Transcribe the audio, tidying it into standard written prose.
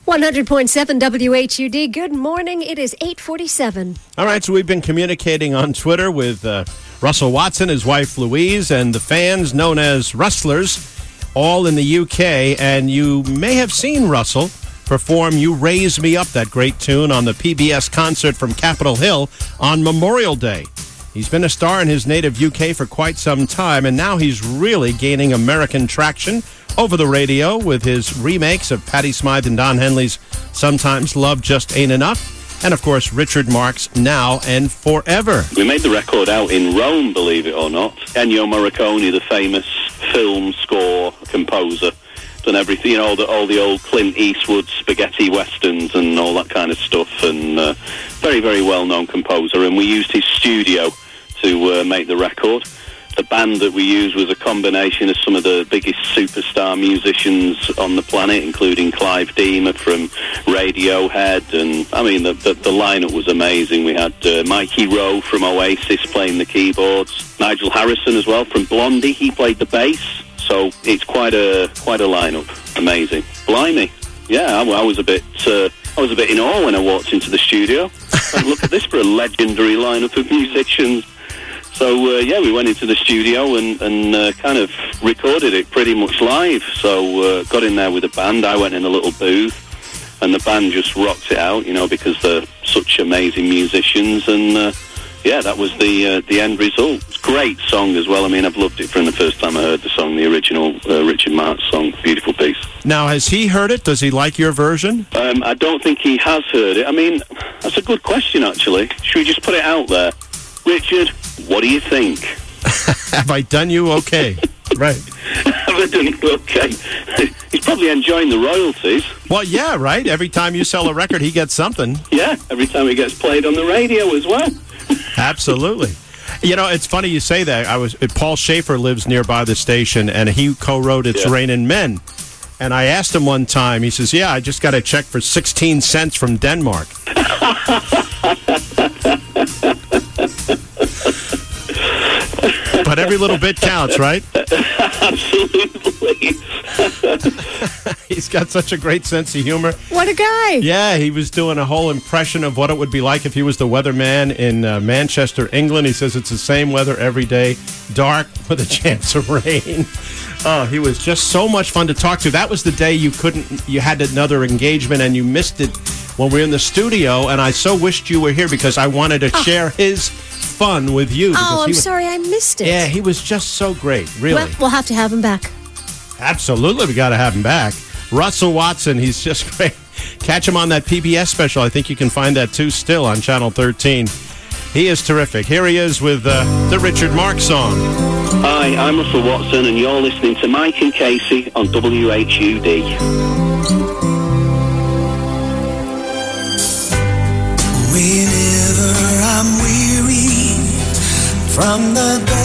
100.7 WHUD. Good morning. It is 8:47. All right, so we've been communicating on Twitter with Russell Watson, his wife Louise, and the fans known as Rustlers, all in the UK. And you may have seen Russell perform You Raise Me Up, that great tune, on the PBS concert from Capitol Hill on Memorial Day. He's been a star in his native UK for quite some time, and now he's really gaining American traction over the radio with his remakes of Patti Smythe and Don Henley's Sometimes Love Just Ain't Enough, and of course Richard Marx Now and Forever. We made the record out in Rome, believe it or not. Ennio Morricone, the famous film score composer, done everything, you know, all the old Clint Eastwood spaghetti westerns and all that kind of stuff, and very, very well-known composer, and we used his studio to make the record. The band that we used was a combination of some of the biggest superstar musicians on the planet, including Clive Deamer from Radiohead, and I mean the lineup was amazing. We had Mikey Rowe from Oasis playing the keyboards, Nigel Harrison as well from Blondie, he played the bass. So it's quite a lineup. Amazing. Blimey. Yeah, I was a bit in awe when I walked into the studio. And look at this for a legendary lineup of musicians. So, we went into the studio and kind of recorded it pretty much live. So, got in there with the band. I went in a little booth, and the band just rocked it out, you know, because they're such amazing musicians. And, that was the end result. It's a great song as well. I mean, I've loved it from the first time I heard the song, the original Richard Marx song. Beautiful piece. Now, has he heard it? Does he like your version? I don't think he has heard it. I mean, that's a good question, actually. Should we just put it out there? Richard, what do you think? Have I done you okay? Right. Have I done you okay? He's probably enjoying the royalties. Well, yeah, right? Every time you sell a record, he gets something. Yeah, every time he gets played on the radio as well. Absolutely. You know, it's funny you say that. Paul Schaefer lives nearby the station, and he co-wrote It's Raining Men. And I asked him one time, he says, I just got a check for 16 cents from Denmark. But every little bit counts, right? Absolutely. He's got such a great sense of humor. What a guy. Yeah, he was doing a whole impression of what it would be like if he was the weatherman in Manchester, England. He says it's the same weather every day, dark with a chance of rain. Oh, he was just so much fun to talk to. That was the day you had another engagement and you missed it when we were in the studio, and I so wished you were here because I wanted to share his fun with you. I'm sorry I missed it. Yeah, he was just so great, really. Well, we'll have to have him back. Absolutely, we got to have him back. Russell Watson, he's just great. Catch him on that PBS special. I think you can find that too still on Channel 13. He is terrific. Here he is with the Richard Marx song. Hi, I'm Russell Watson, and you're listening to Mike and Casey on WHUD. Whenever I'm weary from the